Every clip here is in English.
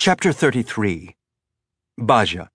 Chapter 33. Baja.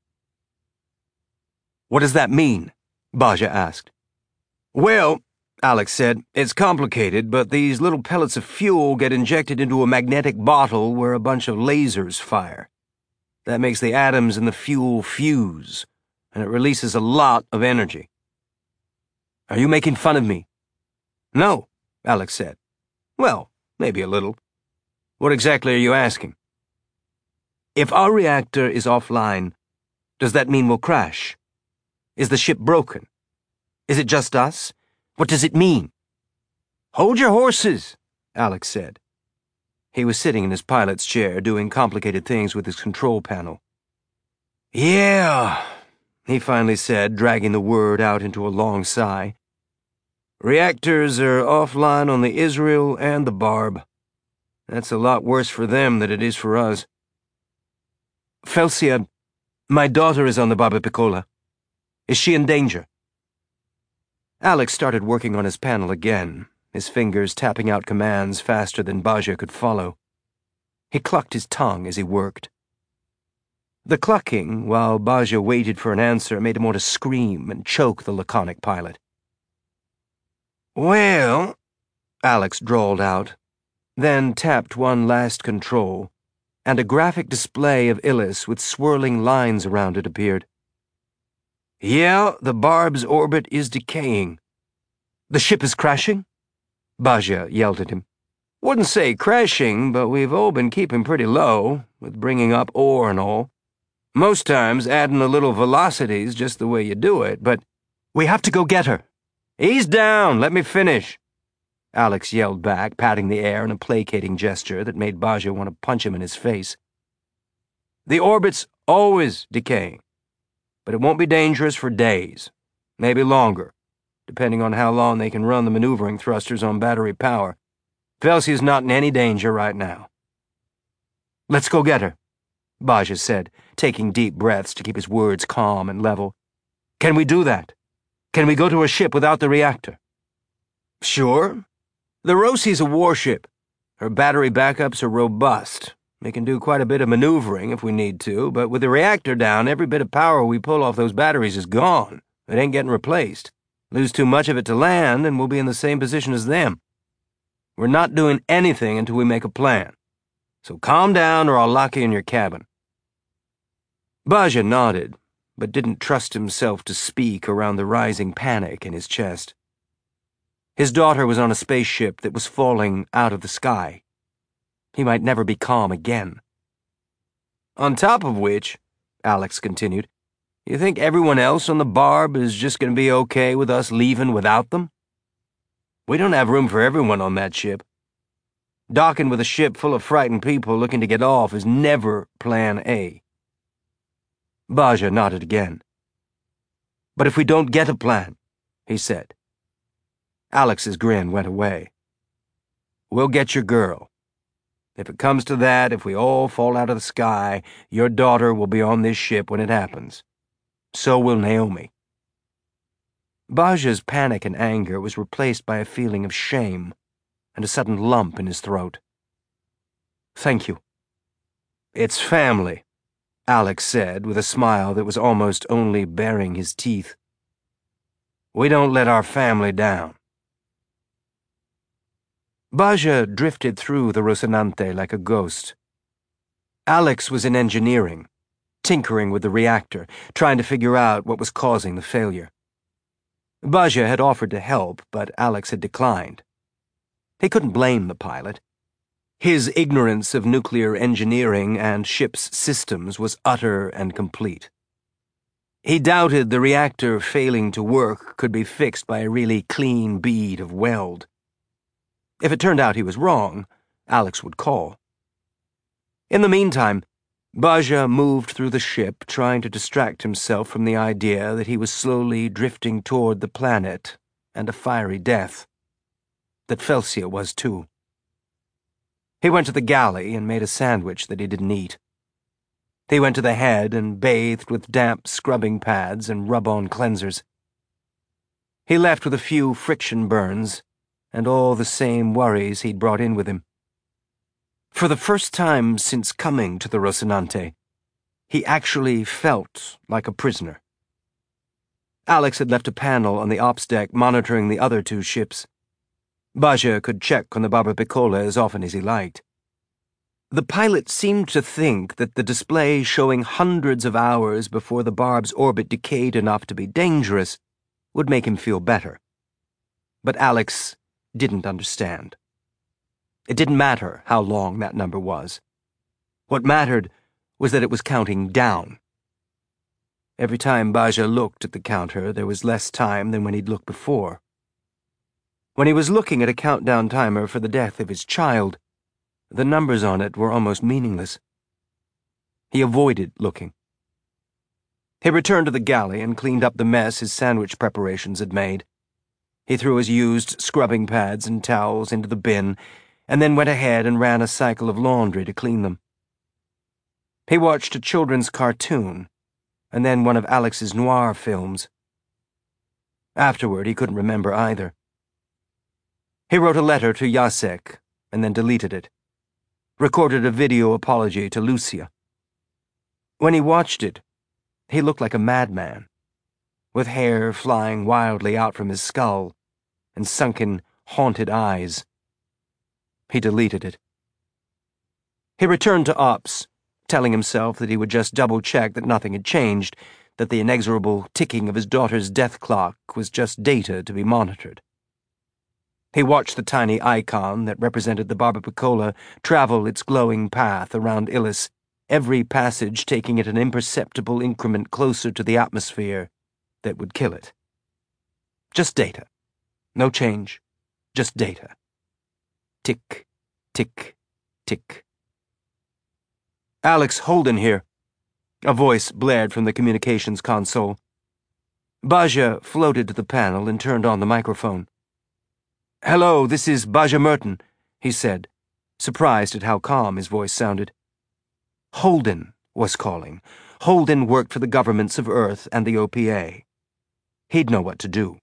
"What does that mean?" Baja asked. "Well," Alex said, "it's complicated, but these little pellets of fuel get injected into a magnetic bottle where a bunch of lasers fire. That makes the atoms in the fuel fuse, and it releases a lot of energy." "Are you making fun of me?" "No," Alex said. "Well, maybe a little. What exactly are you asking?" "If our reactor is offline, does that mean we'll crash? Is the ship broken? Is it just us? What does it mean?" "Hold your horses," Alex said. He was sitting in his pilot's chair doing complicated things with his control panel. "Yeah," he finally said, dragging the word out into a long sigh. "Reactors are offline on the Israel and the Barb. That's a lot worse for them than it is for us. Felsia, my daughter is on the Barba Piccola. Is she in danger?" Alex started working on his panel again, his fingers tapping out commands faster than Baja could follow. He clucked his tongue as he worked. The clucking, while Baja waited for an answer, made him want to scream and choke the laconic pilot. "Well," Alex drawled out, then tapped one last control, and a graphic display of Illis with swirling lines around it appeared. "Yeah, the Barb's orbit is decaying." "The ship is crashing?" Baja yelled at him. "Wouldn't say crashing, but we've all been keeping pretty low, with bringing up ore and all. Most times adding a little velocity's just the way you do it, but—" "We have to go get her." "Ease down, let me finish," Alex yelled back, patting the air in a placating gesture that made Baja want to punch him in his face. "The orbit's always decaying, but it won't be dangerous for days, maybe longer, depending on how long they can run the maneuvering thrusters on battery power. Felsia's not in any danger right now." "Let's go get her," Baja said, taking deep breaths to keep his words calm and level. "Can we do that? Can we go to a ship without the reactor?" "Sure. The Rosie's a warship. Her battery backups are robust. We can do quite a bit of maneuvering if we need to, but with the reactor down, every bit of power we pull off those batteries is gone. It ain't getting replaced. Lose too much of it to land, and we'll be in the same position as them. We're not doing anything until we make a plan. So calm down or I'll lock you in your cabin." Baja nodded, but didn't trust himself to speak around the rising panic in his chest. His daughter was on a spaceship that was falling out of the sky. He might never be calm again. "On top of which," Alex continued, "you think everyone else on the Barb is just going to be okay with us leaving without them? We don't have room for everyone on that ship. Docking with a ship full of frightened people looking to get off is never Plan A." Baja nodded again. "But if we don't get a plan," he said. Alex's grin went away. "We'll get your girl. If it comes to that, if we all fall out of the sky, your daughter will be on this ship when it happens. So will Naomi." Baja's panic and anger was replaced by a feeling of shame and a sudden lump in his throat. "Thank you." "It's family," Alex said with a smile that was almost only baring his teeth. "We don't let our family down." Baja drifted through the Rocinante like a ghost. Alex was in engineering, tinkering with the reactor, trying to figure out what was causing the failure. Baja had offered to help, but Alex had declined. He couldn't blame the pilot. His ignorance of nuclear engineering and ship's systems was utter and complete. He doubted the reactor failing to work could be fixed by a really clean bead of weld. If it turned out he was wrong, Alex would call. In the meantime, Baja moved through the ship, trying to distract himself from the idea that he was slowly drifting toward the planet and a fiery death. That Felsia was too. He went to the galley and made a sandwich that he didn't eat. He went to the head and bathed with damp scrubbing pads and rub-on cleansers. He left with a few friction burns and all the same worries he'd brought in with him. For the first time since coming to the Rocinante, he actually felt like a prisoner. Alex had left a panel on the ops deck monitoring the other two ships. Baja could check on the Barbapicola as often as he liked. The pilot seemed to think that the display showing hundreds of hours before the Barb's orbit decayed enough to be dangerous would make him feel better. But Alex didn't understand. It didn't matter how long that number was. What mattered was that it was counting down. Every time Baja looked at the counter, there was less time than when he'd looked before. When he was looking at a countdown timer for the death of his child, the numbers on it were almost meaningless. He avoided looking. He returned to the galley and cleaned up the mess his sandwich preparations had made. He threw his used scrubbing pads and towels into the bin and then went ahead and ran a cycle of laundry to clean them. He watched a children's cartoon and then one of Alex's noir films. Afterward, he couldn't remember either. He wrote a letter to Jacek and then deleted it. Recorded a video apology to Lucia. When he watched it, he looked like a madman, with hair flying wildly out from his skull and sunken, haunted eyes. He deleted it. He returned to ops, telling himself that he would just double-check that nothing had changed, that the inexorable ticking of his daughter's death clock was just data to be monitored. He watched the tiny icon that represented the Barbapicola travel its glowing path around Illes, every passage taking it an imperceptible increment closer to the atmosphere that would kill it. Just data. No change. Just data. Tick, tick, tick. "Alex Holden here," a voice blared from the communications console. Baja floated to the panel and turned on the microphone. "Hello, this is Baja Merton," he said, surprised at how calm his voice sounded. Holden was calling. Holden worked for the governments of Earth and the OPA. He'd know what to do.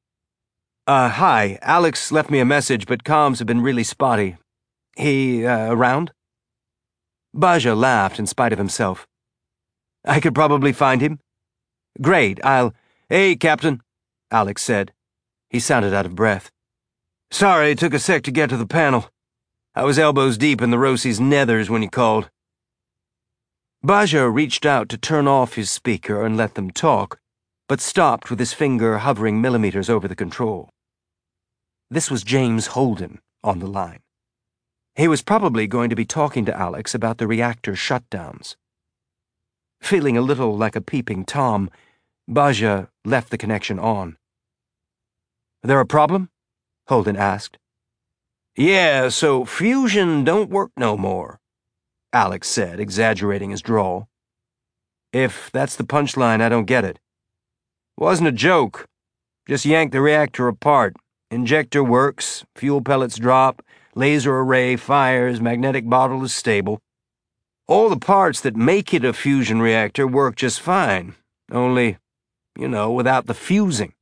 Hi, Alex left me a message, but comms have been really spotty. He, around?" Baja laughed in spite of himself. "I could probably find him." "Great, Hey, Captain," Alex said. He sounded out of breath. "Sorry, it took a sec to get to the panel. I was elbows deep in the Rosie's nethers when you called." Baja reached out to turn off his speaker and let them talk, but stopped with his finger hovering millimeters over the control. This was James Holden on the line. He was probably going to be talking to Alex about the reactor shutdowns. Feeling a little like a peeping Tom, Baja left the connection on. "There a problem?" Holden asked. "Yeah, so fusion don't work no more," Alex said, exaggerating his drawl. "If that's the punchline, I don't get it." "Wasn't a joke. Just yank the reactor apart. Injector works, fuel pellets drop, laser array fires, magnetic bottle is stable. All the parts that make it a fusion reactor work just fine, only, without the fusing."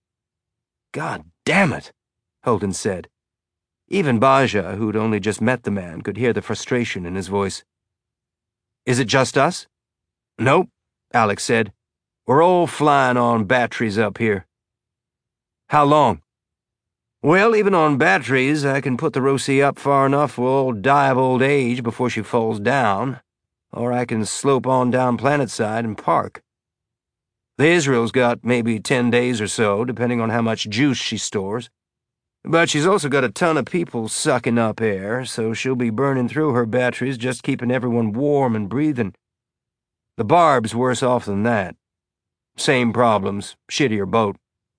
"God damn it," Holden said. Even Baja, who'd only just met the man, could hear the frustration in his voice. "Is it just us?" "Nope," Alex said. "We're all flying on batteries up here." "How long?" "Well, even on batteries, I can put the Rosie up far enough we'll all die of old age before she falls down, or I can slope on down planetside and park. The Israel's got maybe 10 days or so, depending on how much juice she stores. But she's also got a ton of people sucking up air, so she'll be burning through her batteries just keeping everyone warm and breathing. The Barb's worse off than that. Same problems, shittier boat."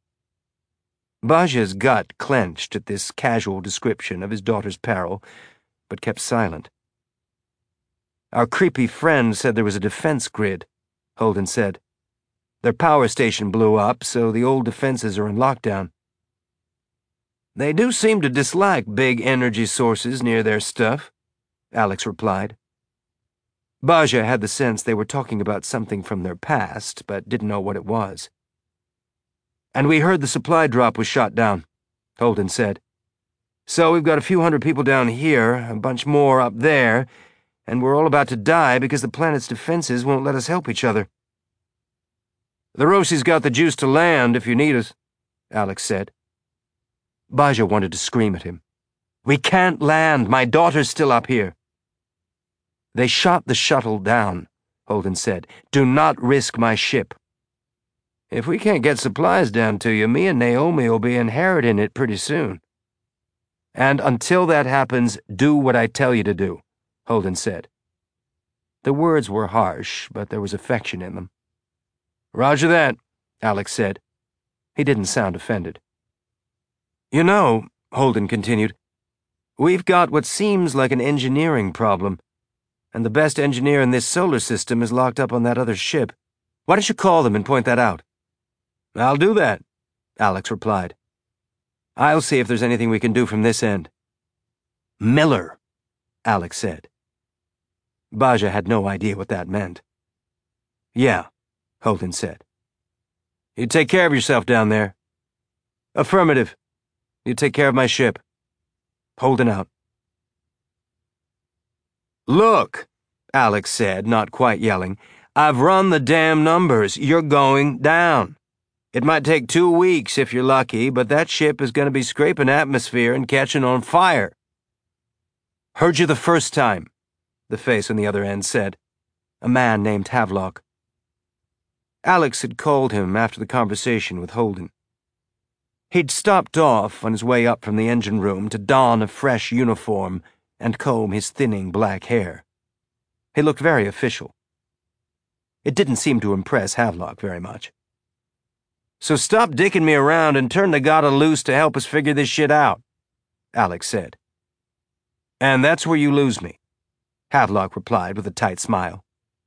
Baja's gut clenched at this casual description of his daughter's peril, but kept silent. "Our creepy friend said there was a defense grid," Holden said. "Their power station blew up, so the old defenses are in lockdown." "They do seem to dislike big energy sources near their stuff," Alex replied. Baja had the sense they were talking about something from their past, but didn't know what it was. "And we heard the supply drop was shot down," Holden said. So we've got a few hundred people down here, a bunch more up there, and we're all about to die because the planet's defenses won't let us help each other. The Rosie's got the juice to land if you need us, Alex said. Baja wanted to scream at him. We can't land. My daughter's still up here. They shot the shuttle down, Holden said. Do not risk my ship. If we can't get supplies down to you, me and Naomi will be inheriting it pretty soon. And until that happens, do what I tell you to do, Holden said. The words were harsh, but there was affection in them. Roger that, Alex said. He didn't sound offended. You know, Holden continued, we've got what seems like an engineering problem, and the best engineer in this solar system is locked up on that other ship. Why don't you call them and point that out? I'll do that, Alex replied. I'll see if there's anything we can do from this end. Miller, Alex said. Baja had no idea what that meant. Yeah, Holden said. You take care of yourself down there. Affirmative. You take care of my ship. Holden out. Look, Alex said, not quite yelling, I've run the damn numbers. You're going down. It might take 2 weeks if you're lucky, but that ship is going to be scraping atmosphere and catching on fire. Heard you the first time, the face on the other end said. A man named Havelock. Alex had called him after the conversation with Holden. He'd stopped off on his way up from the engine room to don a fresh uniform and comb his thinning black hair. He looked very official. It didn't seem to impress Havelock very much. So stop dicking me around and turn the Gata loose to help us figure this shit out, Alex said. And that's where you lose me, Havelock replied with a tight smile.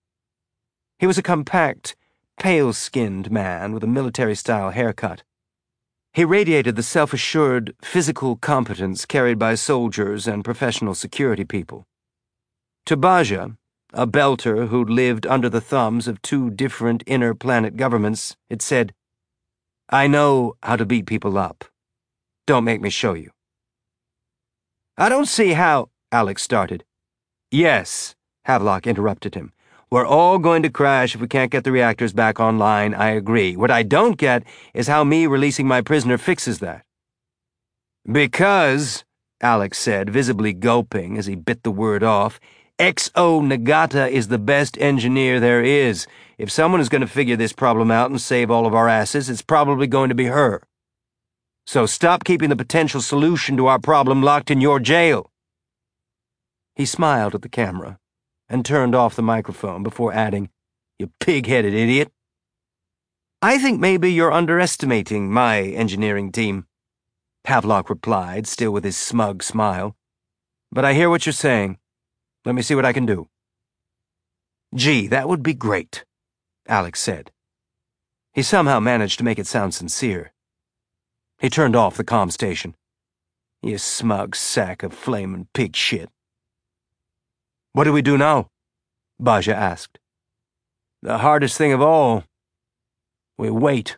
He was a compact, pale-skinned man with a military-style haircut. He radiated the self-assured, physical competence carried by soldiers and professional security people. To Baja, a belter who'd lived under the thumbs of 2 different inner-planet governments, it said, I know how to beat people up. Don't make me show you. I don't see how, Alex started. Yes, Havelock interrupted him. We're all going to crash if we can't get the reactors back online, I agree. What I don't get is how me releasing my prisoner fixes that. Because, Alex said, visibly gulping as he bit the word off, XO Nagata is the best engineer there is. If someone is going to figure this problem out and save all of our asses, it's probably going to be her. So stop keeping the potential solution to our problem locked in your jail. He smiled at the camera and turned off the microphone before adding, You pig-headed idiot. I think maybe you're underestimating my engineering team, Havelock replied, still with his smug smile. But I hear what you're saying. Let me see what I can do. Gee, that would be great, Alex said. He somehow managed to make it sound sincere. He turned off the comm station. You smug sack of flamin' pig shit. What do we do now? Baja asked. The hardest thing of all. We wait.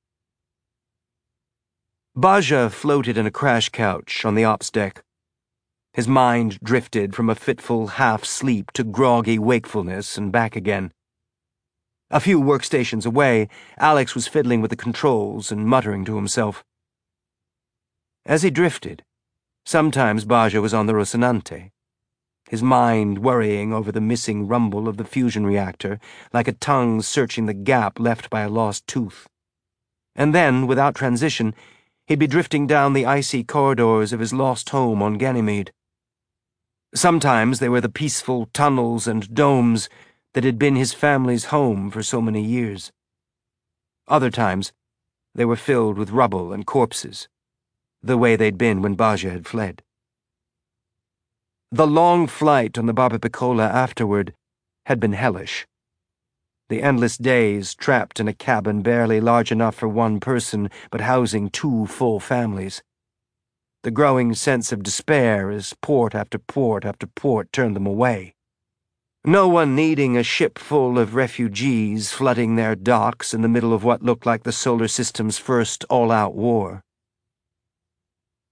Baja floated in a crash couch on the ops deck. His mind drifted from a fitful half-sleep to groggy wakefulness and back again. A few workstations away, Alex was fiddling with the controls and muttering to himself. As he drifted, sometimes Baja was on the Rocinante, his mind worrying over the missing rumble of the fusion reactor, like a tongue searching the gap left by a lost tooth. And then, without transition, he'd be drifting down the icy corridors of his lost home on Ganymede. Sometimes they were the peaceful tunnels and domes that had been his family's home for so many years. Other times, they were filled with rubble and corpses, the way they'd been when Baja had fled. The long flight on the Barbapicola afterward had been hellish. The endless days trapped in a cabin barely large enough for 1 person, but housing 2 full families. The growing sense of despair as port after port after port turned them away. No one needing a ship full of refugees flooding their docks in the middle of what looked like the solar system's first all-out war.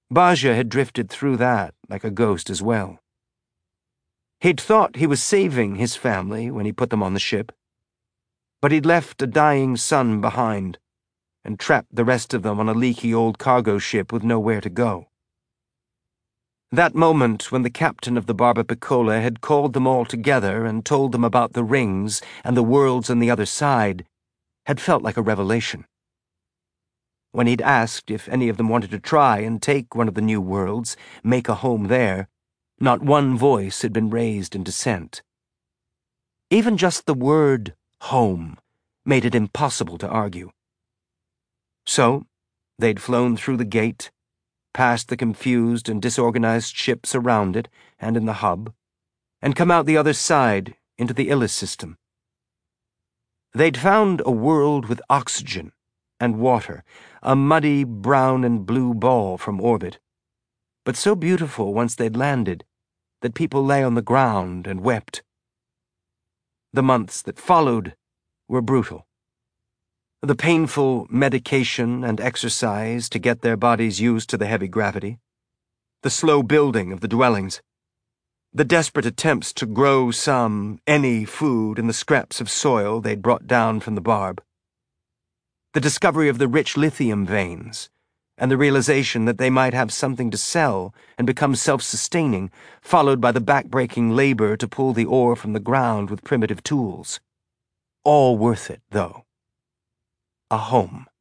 Baja had drifted through that like a ghost as well. He'd thought he was saving his family when he put them on the ship, but he'd left a dying son behind and trapped the rest of them on a leaky old cargo ship with nowhere to go. That moment when the captain of the Barbapiccola had called them all together and told them about the rings and the worlds on the other side had felt like a revelation. When he'd asked if any of them wanted to try and take one of the new worlds, make a home there, not one voice had been raised in dissent. Even just the word home made it impossible to argue. So, they'd flown through the gate, past the confused and disorganized ships around it and in the hub, and come out the other side into the Illis system. They'd found a world with oxygen and water, a muddy brown and blue ball from orbit, but so beautiful once they'd landed that people lay on the ground and wept. The months that followed were brutal. The painful medication and exercise to get their bodies used to the heavy gravity, the slow building of the dwellings, the desperate attempts to grow any food in the scraps of soil they'd brought down from the Barb, the discovery of the rich lithium veins, and the realization that they might have something to sell and become self-sustaining, followed by the back-breaking labor to pull the ore from the ground with primitive tools. All worth it, though. A home.